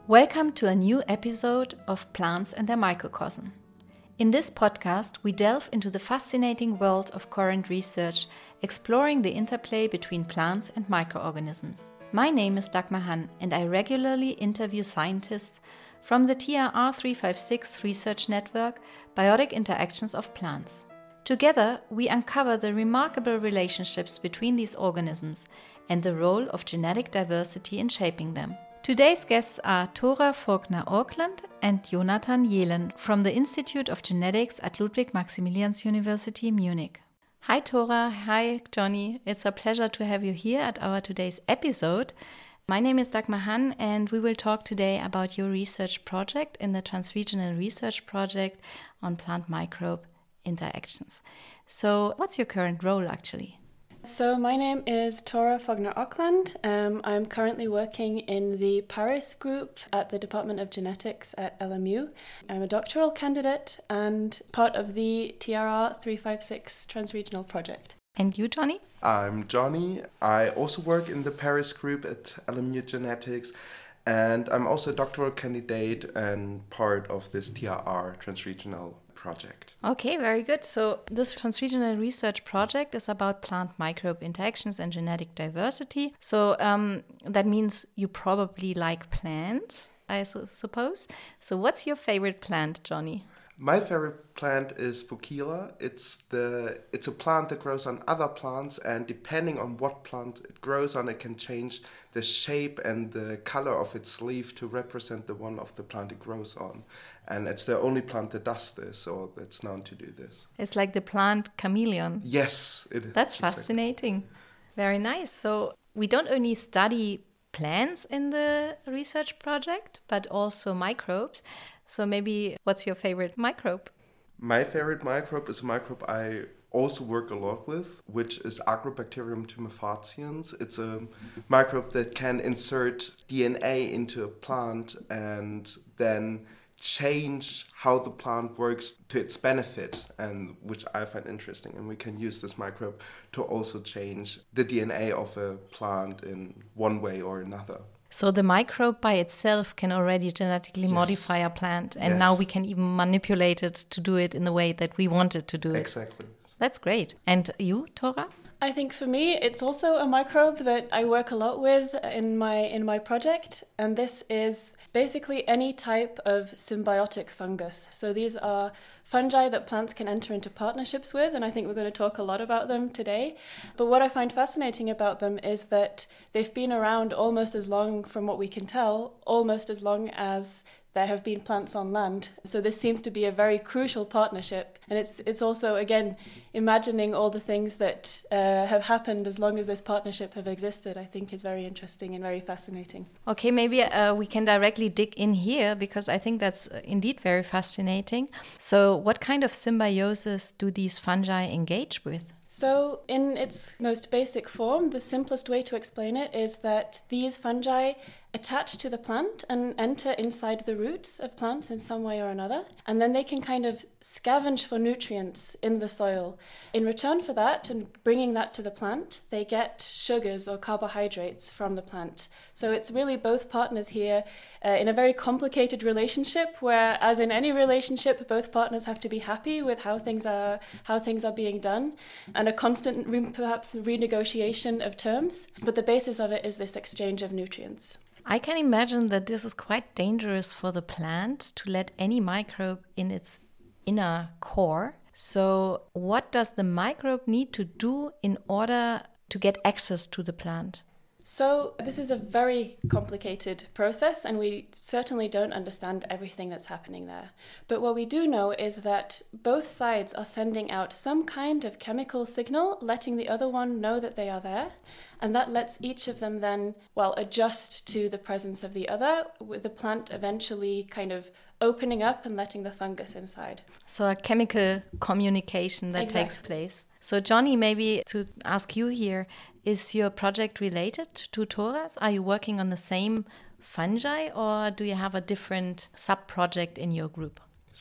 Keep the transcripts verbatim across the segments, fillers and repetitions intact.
Welcome to a new episode of Plants and their Microcosm. In this podcast, we delve into the fascinating world of current research, exploring the interplay between plants and microorganisms. My name is Dagmar Hann, and I regularly interview scientists from the T R R three fifty-six research network, Biotic Interactions of Plants. Together, we uncover the remarkable relationships between these organisms and the role of genetic diversity in shaping them. Today's guests are Thora Vogtner-Auckland and Jonathan Jelen from the Institute of Genetics at Ludwig-Maximilians University, Munich. Hi Thora, hi Johnny. It's a pleasure to have you here at our today's episode. My name is Dagmar Hann, and we will talk today about your research project in the Transregional Research Project on plant-microbe interactions. So what's your current role actually? So my name is Thora Vogtner-Auckland. Um, I'm currently working in the Paris group at the Department of Genetics at L M U. I'm a doctoral candidate and part of the T R R three fifty-six Transregional Project. And you, Johnny? I'm Johnny. I also work in the Paris group at L M U Genetics, and I'm also a doctoral candidate and part of this T R R Transregional Project. Okay, very good. So this Transregional Research Project is about plant-microbe interactions and genetic diversity. So um, that means you probably like plants, I su- suppose. So what's your favorite plant, Johnny? My favorite plant is Poukila. It's the it's a plant that grows on other plants, and depending on what plant it grows on, it can change the shape and the color of its leaf to represent the one of the plant it grows on. And it's the only plant that does this, or that's known to do this. It's like the plant chameleon. Yes, it is. That's exactly. fascinating. Very nice. So we don't only study plants in the research project, but also microbes. So maybe what's your favorite microbe? My favorite microbe is a microbe I also work a lot with, which is Agrobacterium tumefaciens. It's a microbe that can insert D N A into a plant and then change how the plant works to its benefit, and which I find interesting. And we can use this microbe to also change the D N A of a plant in one way or another. So the microbe by itself can already genetically Yes. modify a plant, and Yes. now we can even manipulate it to do it in the way that we want it to do it. Exactly. That's great. And you, Thora? I think for me, it's also a microbe that I work a lot with in my in my project, and this is basically any type of symbiotic fungus. So these are fungi that plants can enter into partnerships with, and I think we're going to talk a lot about them today. But what I find fascinating about them is that they've been around almost as long, from what we can tell, almost as long as there have been plants on land. So this seems to be a very crucial partnership. And it's it's also, again, imagining all the things that uh, have happened as long as this partnership have existed, I think is very interesting and very fascinating. Okay, maybe uh, we can directly dig in here, because I think that's indeed very fascinating. So what kind of symbiosis do these fungi engage with? So in its most basic form, the simplest way to explain it is that these fungi attach to the plant and enter inside the roots of plants in some way or another. And then they can kind of scavenge for nutrients in the soil. In return for that, and bringing that to the plant, they get sugars or carbohydrates from the plant. So it's really both partners here uh, in a very complicated relationship, where, as in any relationship, both partners have to be happy with how things are how things are being done, and a constant re- perhaps renegotiation of terms. But the basis of it is this exchange of nutrients. I can imagine that this is quite dangerous for the plant to let any microbe in its inner core. So what does the microbe need to do in order to get access to the plant? So this is a very complicated process, and we certainly don't understand everything that's happening there. But what we do know is that both sides are sending out some kind of chemical signal, letting the other one know that they are there. And that lets each of them then, well, adjust to the presence of the other, with the plant eventually kind of opening up and letting the fungus inside. So a chemical communication that Exactly. takes place. So Johnny, maybe to ask you here, is your project related to Thora's? Are you working on the same fungi, or do you have a different sub-project in your group?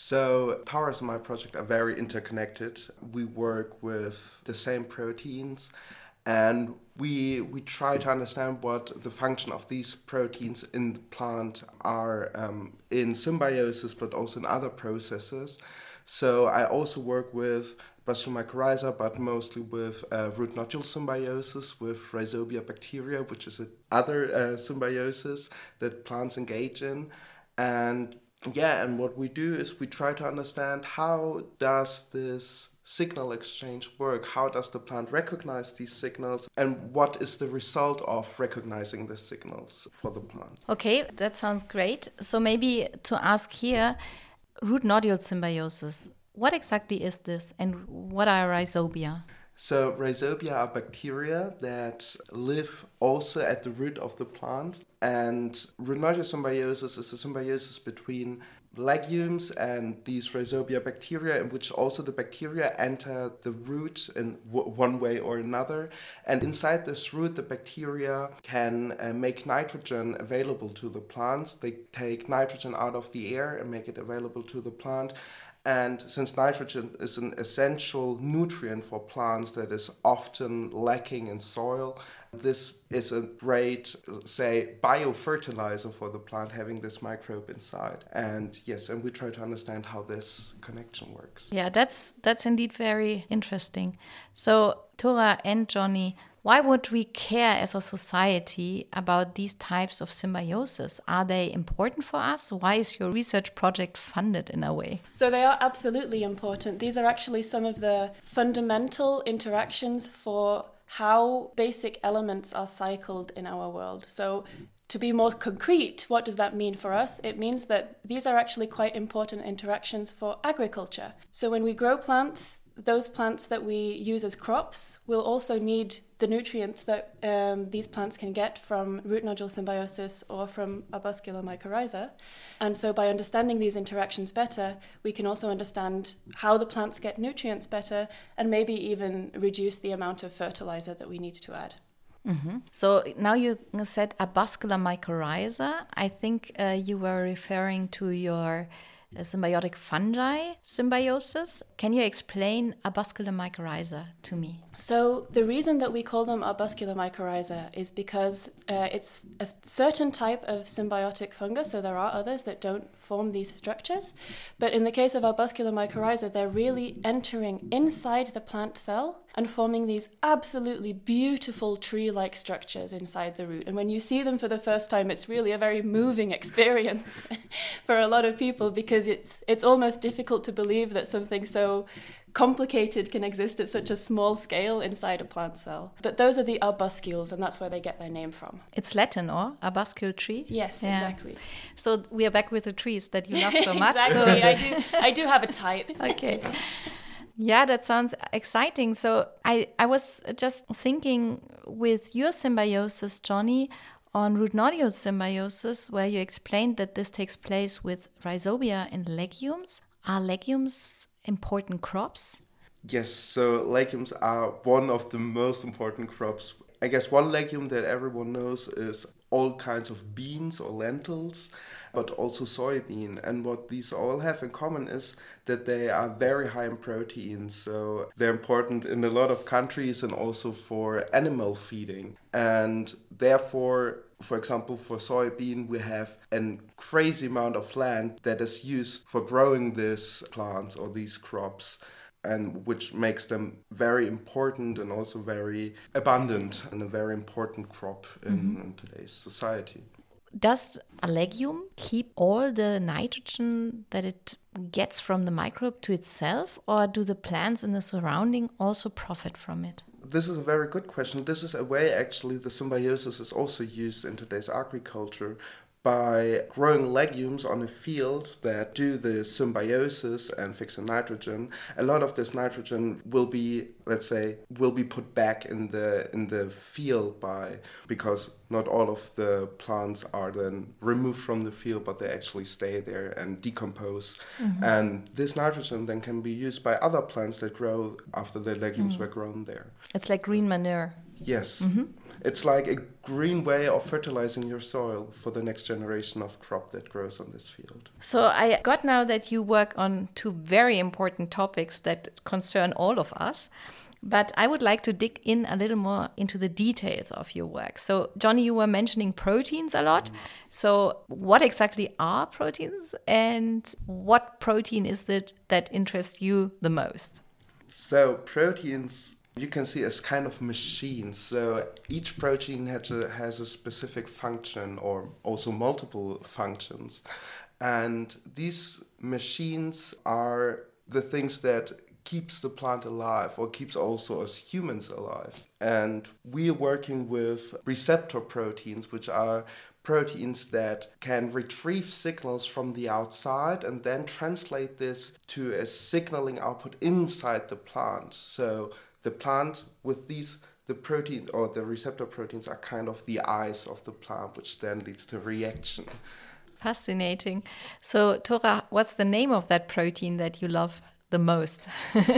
So Thora's and my project are very interconnected. We work with the same proteins, And we we try to understand what the function of these proteins in the plant are um, in symbiosis, but also in other processes. So I also work with Bacillus mycorrhiza, but mostly with uh, root nodule symbiosis with Rhizobia bacteria, which is another uh, symbiosis that plants engage in. And yeah, and what we do is we try to understand how does this signal exchange work? How does the plant recognize these signals? And what is the result of recognizing the signals for the plant? Okay, that sounds great. So maybe to ask here, root nodule symbiosis, what exactly is this and what are rhizobia? So rhizobia are bacteria that live also at the root of the plant. And root nodule symbiosis is a symbiosis between legumes and these rhizobia bacteria, in which also the bacteria enter the root in w- one way or another. And inside this root, the bacteria can uh, make nitrogen available to the plants. They take nitrogen out of the air and make it available to the plant. And since nitrogen is an essential nutrient for plants that is often lacking in soil, this is a great, say, biofertilizer for the plant, having this microbe inside. And yes, and we try to understand how this connection works. Yeah, that's that's indeed very interesting. So, Tora and Johnny, why would we care as a society about these types of symbiosis? Are they important for us? Why is your research project funded in a way? So they are absolutely important. These are actually some of the fundamental interactions for how basic elements are cycled in our world. So to be more concrete, what does that mean for us? It means that these are actually quite important interactions for agriculture. So when we grow plants, those plants that we use as crops will also need the nutrients that um, these plants can get from root nodule symbiosis or from Arbuscula mycorrhiza. And so by understanding these interactions better, we can also understand how the plants get nutrients better and maybe even reduce the amount of fertilizer that we need to add. Mm-hmm. So now you said Arbuscula mycorrhiza. I think uh, you were referring to your uh, symbiotic fungi symbiosis. Can you explain Arbuscula mycorrhiza to me? So the reason that we call them Arbuscula mycorrhiza is because uh, it's a certain type of symbiotic fungus, so there are others that don't form these structures. But in the case of Arbuscula mycorrhiza, they're really entering inside the plant cell and forming these absolutely beautiful tree-like structures inside the root. And when you see them for the first time, it's really a very moving experience for a lot of people, because it's it's almost difficult to believe that something so complicated can exist at such a small scale inside a plant cell. But those are the arbuscules, and that's where they get their name from. It's Latin, or arbuscule tree? Yes, yeah. Exactly. So we are back with the trees that you love so much. Exactly, so. I do. I do have a type. Okay. Yeah, that sounds exciting. So I, I was just thinking with your symbiosis, Johnny, on root nodule symbiosis, where you explained that this takes place with rhizobia and legumes. Are legumes important crops? Yes, so legumes are one of the most important crops. I guess one legume that everyone knows is all kinds of beans or lentils, but also soybean. And what these all have in common is that they are very high in protein. So they're important in a lot of countries and also for animal feeding. And therefore, for example, for soybean, we have a crazy amount of land that is used for growing these plants or these crops, and which makes them very important and also very abundant and a very important crop in, mm-hmm. in today's society. Does a legume keep all the nitrogen that it gets from the microbe to itself, or do the plants in the surrounding also profit from it? This is a very good question. This is a way actually the symbiosis is also used in today's agriculture. By growing legumes on a field that do the symbiosis and fix the nitrogen, a lot of this nitrogen will be, let's say, will be put back in the in the field by because not all of the plants are then removed from the field, but they actually stay there and decompose. Mm-hmm. And this nitrogen then can be used by other plants that grow after the legumes mm. were grown there. It's like green manure. Yes. Mm-hmm. It's like a green way of fertilizing your soil for the next generation of crop that grows on this field. So I got now that you work on two very important topics that concern all of us. But I would like to dig in a little more into the details of your work. So, Johnny, you were mentioning proteins a lot. So, what exactly are proteins, and what protein is it that interests you the most? So, proteins you can see as kind of machines. So, each protein has a, has a specific function, or also multiple functions. And these machines are the things that keeps the plant alive, or keeps also us humans alive. And we are working with receptor proteins, which are proteins that can retrieve signals from the outside and then translate this to a signaling output inside the plant. So the plant with these, the protein or the receptor proteins are kind of the eyes of the plant, which then leads to reaction. Fascinating. So, Tora, what's the name of that protein that you love the most?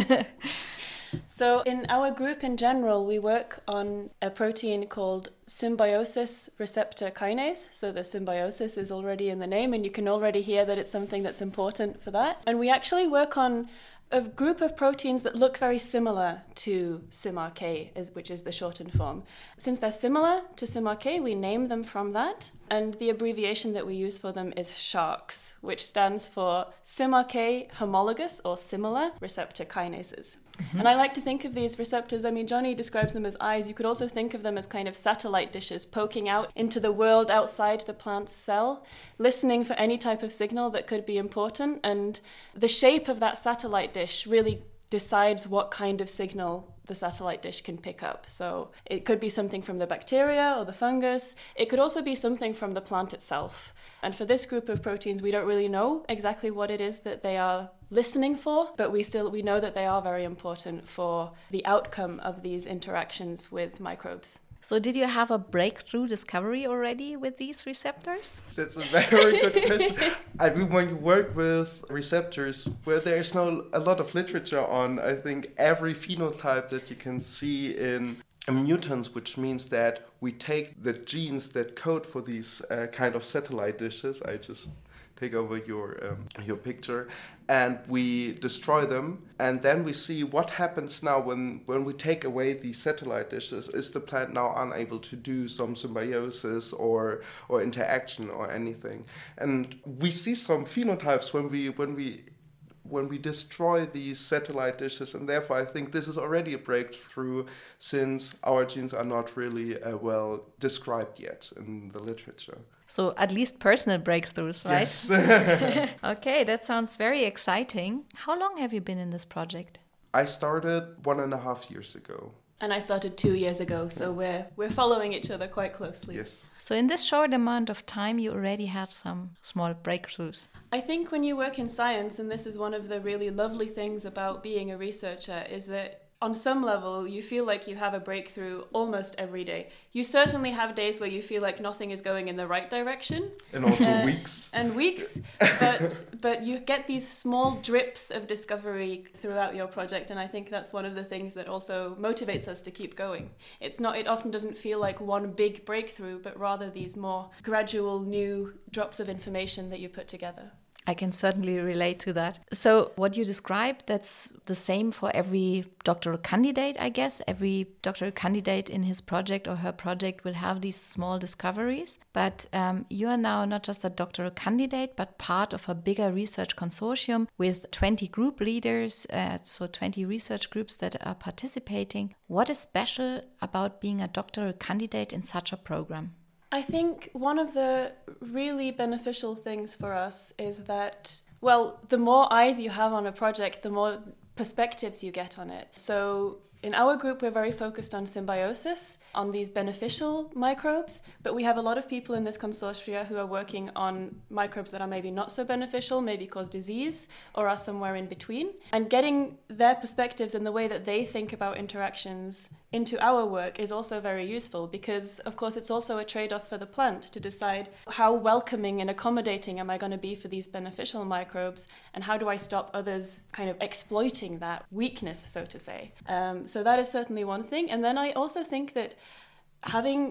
So in our group in general, we work on a protein called symbiosis receptor kinase. So the symbiosis is already in the name, and you can already hear that it's something that's important for that. And we actually work on a group of proteins that look very similar to SymRK, which is the shortened form. Since they're similar to SymRK, we name them from that. And the abbreviation that we use for them is SHARCs, which stands for SymRK homologous or similar receptor kinases. Mm-hmm. And I like to think of these receptors, I mean, Johnny describes them as eyes. You could also think of them as kind of satellite dishes poking out into the world outside the plant's cell, listening for any type of signal that could be important. And the shape of that satellite dish really decides what kind of signal the satellite dish can pick up. So it could be something from the bacteria or the fungus. It could also be something from the plant itself. And for this group of proteins, we don't really know exactly what it is that they are listening for, but we still we know that they are very important for the outcome of these interactions with microbes. So did you have a breakthrough discovery already with these receptors? That's a very good question. I mean, when you work with receptors where there's no a lot of literature on, I think, every phenotype that you can see in mutants, which means that we take the genes that code for these uh, kind of satellite dishes. I just take over your um, your picture, and we destroy them, and then we see what happens now when, when we take away these satellite dishes. Is the plant now unable to do some symbiosis or or interaction or anything? And we see some phenotypes when we when we when we destroy these satellite dishes, and therefore I think this is already a breakthrough, since our genes are not really uh, well described yet in the literature. So at least personal breakthroughs, right? Yes. Okay, that sounds very exciting. How long have you been in this project? I started one and a half years ago. And I started two years ago, so we're we're following each other quite closely. Yes. So in this short amount of time, you already had some small breakthroughs. I think when you work in science, and this is one of the really lovely things about being a researcher, is that on some level, you feel like you have a breakthrough almost every day. You certainly have days where you feel like nothing is going in the right direction. And also uh, weeks. And weeks. But but you get these small drips of discovery throughout your project, and I think that's one of the things that also motivates us to keep going. It's not. It often doesn't feel like one big breakthrough, but rather these more gradual new drops of information that you put together. I can certainly relate to that. So what you described, that's the same for every doctoral candidate, I guess. Every doctoral candidate in his project or her project will have these small discoveries. But um, you are now not just a doctoral candidate, but part of a bigger research consortium with twenty group leaders, uh, so twenty research groups that are participating. What is special about being a doctoral candidate in such a program? I think one of the really beneficial things for us is that, well, the more eyes you have on a project, the more perspectives you get on it. So in our group, we're very focused on symbiosis, on these beneficial microbes, but we have a lot of people in this consortia who are working on microbes that are maybe not so beneficial, maybe cause disease, or are somewhere in between. And getting their perspectives and the way that they think about interactions into our work is also very useful, because of course it's also a trade-off for the plant to decide how welcoming and accommodating am I going to be for these beneficial microbes, and how do I stop others kind of exploiting that weakness, so to say. Um, so that is certainly one thing. And then I also think that having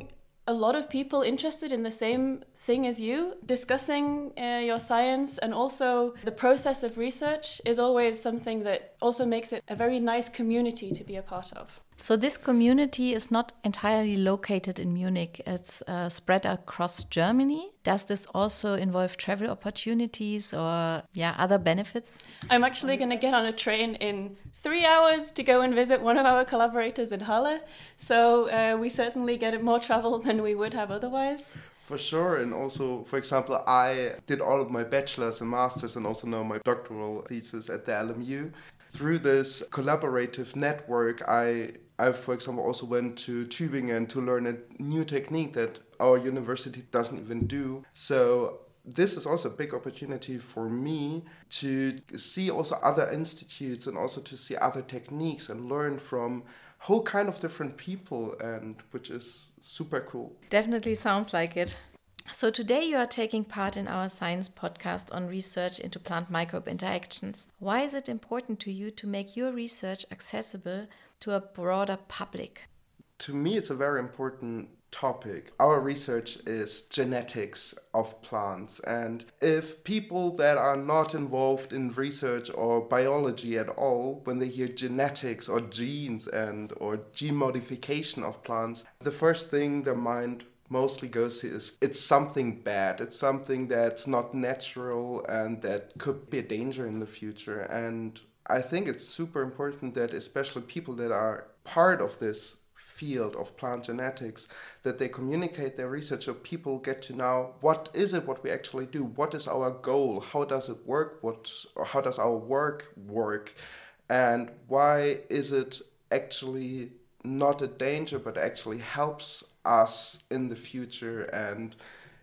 a lot of people interested in the same thing as you, discussing uh, your science, and also the process of research is always something that also makes it a very nice community to be a part of. So this community is not entirely located in Munich. It's uh, spread across Germany. Does this also involve travel opportunities or yeah, other benefits? I'm actually going to get on a train in three hours to go and visit one of our collaborators in Halle. So uh, we certainly get more travel than we would have otherwise. For sure, and also, for example, I did all of my bachelor's and master's and also now my doctoral thesis at the L M U. Through this collaborative network, I, I, for example, also went to Tübingen to learn a new technique that our university doesn't even do. So this is also a big opportunity for me to see also other institutes and also to see other techniques and learn from whole kind of different people, and which is super cool. Definitely sounds like it. So today you are taking part in our science podcast on research into plant-microbe interactions. Why is it important to you to make your research accessible to a broader public? To me, it's a very important topic. Our research is genetics of plants, and if people that are not involved in research or biology at all, when they hear genetics or genes and or gene modification of plants, the first thing their mind mostly goes to is it's something bad, it's something that's not natural and that could be a danger in the future. And I think it's super important that especially people that are part of this field of plant genetics, that they communicate their research so people get to know what is it what we actually do, what is our goal, how does it work, what or how does our work work, and why is it actually not a danger but actually helps us in the future, and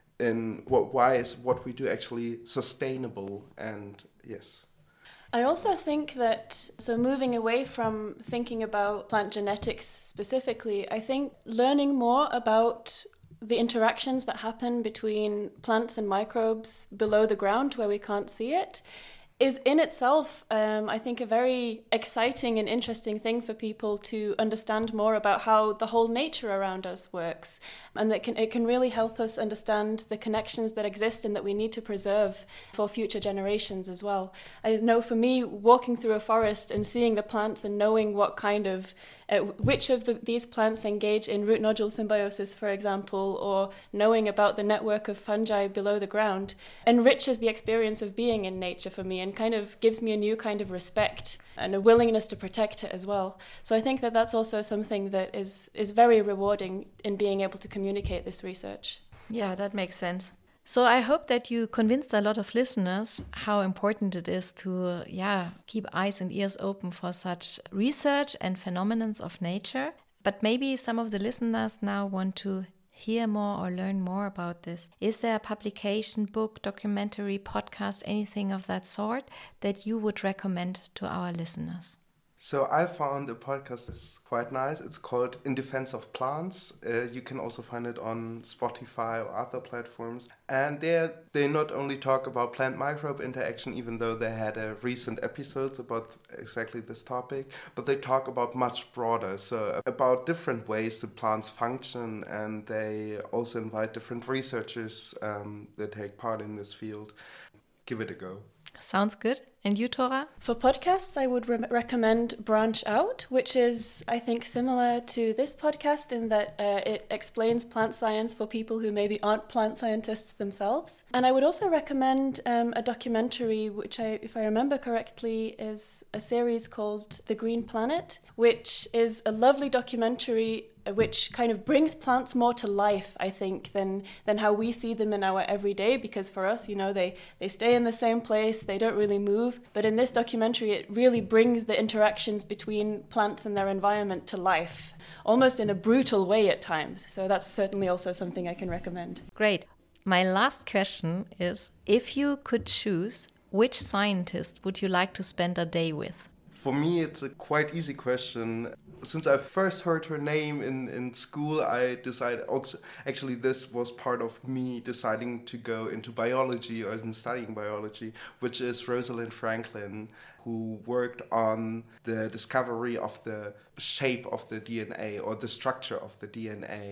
in what why is what we do actually sustainable. And yes, I also think that, so moving away from thinking about plant genetics specifically, I think learning more about the interactions that happen between plants and microbes below the ground where we can't see it is in itself, um, I think, a very exciting and interesting thing for people to understand more about how the whole nature around us works. And that can, it can really help us understand the connections that exist and that we need to preserve for future generations as well. I know for me, walking through a forest and seeing the plants and knowing what kind of, uh, which of the, these plants engage in root nodule symbiosis, for example, or knowing about the network of fungi below the ground, enriches the experience of being in nature for me and kind of gives me a new kind of respect and a willingness to protect it as well. So I think that that's also something that is, is very rewarding in being able to communicate this research. Yeah, that makes sense. So I hope that you convinced a lot of listeners how important it is to yeah, keep eyes and ears open for such research and phenomena of nature. But maybe some of the listeners now want to hear more or learn more about this. Is there a publication, book, documentary, podcast, anything of that sort that you would recommend to our listeners? So I found a podcast that's quite nice. It's called In Defense of Plants. Uh, you can also find it on Spotify or other platforms. And there they not only talk about plant-microbe interaction, even though they had a recent episodes about exactly this topic, but they talk about much broader, so about different ways that plants function, and they also invite different researchers um, that take part in this field. Give it a go. Sounds good. And you, Tora? For podcasts, I would re- recommend Branch Out, which is, I think, similar to this podcast in that uh, it explains plant science for people who maybe aren't plant scientists themselves. And I would also recommend um, a documentary, which, I, if I remember correctly, is a series called The Green Planet, which is a lovely documentary which kind of brings plants more to life, I think, than than how we see them in our everyday, because for us, you know, they, they stay in the same place, they don't really move. But in this documentary, it really brings the interactions between plants and their environment to life, almost in a brutal way at times. So that's certainly also something I can recommend. Great. My last question is, if you could choose, which scientist would you like to spend a day with? For me, it's a quite easy question. Since I first heard her name in, in school, I decided, actually this was part of me deciding to go into biology or in studying biology, which is Rosalind Franklin, who worked on the discovery of the shape of the D N A or the structure of the D N A.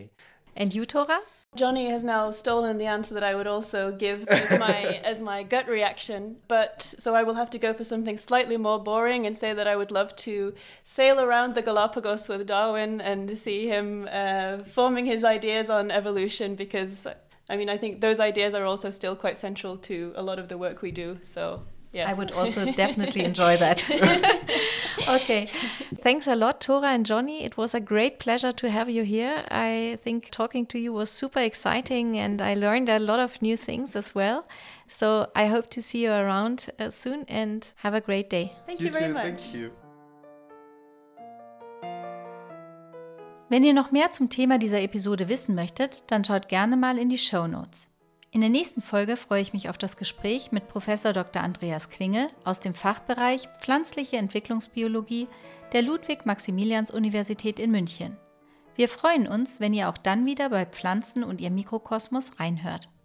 And you, Tora? Johnny has now stolen the answer that I would also give as my as my gut reaction, but so I will have to go for something slightly more boring and say that I would love to sail around the Galapagos with Darwin and see him uh, forming his ideas on evolution, because I mean I think those ideas are also still quite central to a lot of the work we do. So yes. I would also definitely enjoy that. Okay. Thanks a lot, Tora and Johnny. It was a great pleasure to have you here. I think talking to you was super exciting and I learned a lot of new things as well. So I hope to see you around uh, soon and have a great day. Thank you you very too, much. Thank you. Wenn ihr noch mehr zum Thema dieser Episode wissen möchtet, dann schaut gerne mal in die Shownotes. In der nächsten Folge freue ich mich auf das Gespräch mit Professor Doktor Andreas Klingel aus dem Fachbereich Pflanzliche Entwicklungsbiologie der Ludwig-Maximilians-Universität in München. Wir freuen uns, wenn ihr auch dann wieder bei Pflanzen und ihr Mikrokosmos reinhört.